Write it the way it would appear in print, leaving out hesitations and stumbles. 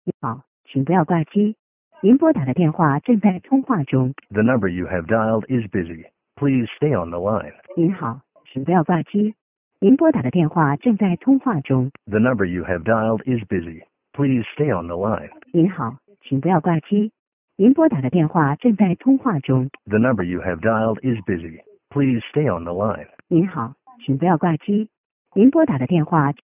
好，请不要挂机。您拨打的电话正在通话中。 The number you have dialed is busy. Please stay on the line. 您好，请不要挂机。您拨打的电话正在通话中。 The number you have dialed is busy. Please stay on the line. 您好，请不要挂机。您拨打的电话正在通话中。 The number you have dialed is busy. Please stay on the line. 您好，请不要挂机。您拨打的电话